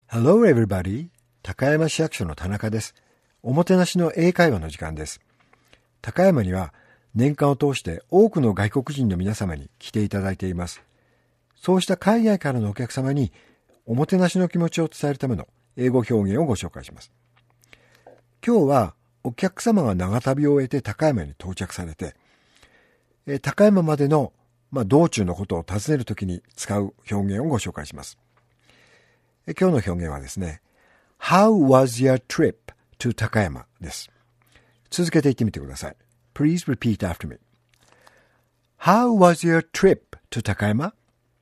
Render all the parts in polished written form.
Hello everybody. 高山市役所の田中です。おもてなしの英会話の時間です。高山には年間を通して多くの外国人の皆様に来ていただいています。そうした海外からのお客様におもてなしの気持ちを伝えるための英語表現をご紹介します。今日はお客様が長旅を終えて高山に到着されて、高山までの、道中のことを尋ねるときに使う表現をご紹介します。今日の表現はですね、How was your trip to 高山です。続けて言ってみてください。Please repeat after me. How was your trip to 高山?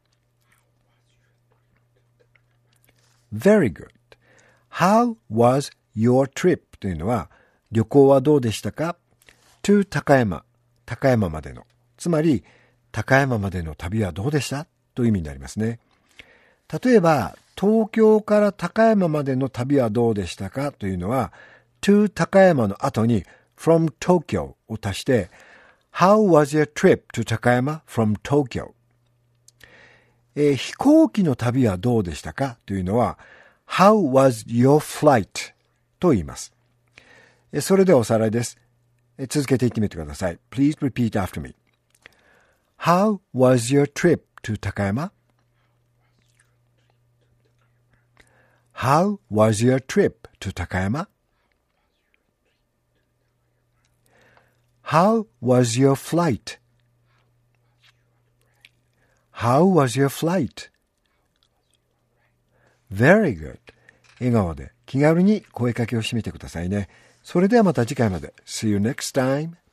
Very good. How was your trip というのは、旅行はどうでしたか ?to 高山、高山までの。つまり、高山までの旅はどうでしたという意味になりますね。例えば、東京から高山までの旅はどうでしたかというのは、to 高山の後に from Tokyo を足して、How was your trip to 高山 from Tokyo? 飛行機の旅はどうでしたかというのは、How was your flight? と言います。それではおさらいです。続けて言ってみてください。Please repeat after me. How was your trip to 高山? How was your trip to 高山? How was your flight? How was your flight? Very good. 笑顔で気軽に声かけをしてみてくださいね。それではまた次回まで。See you next time.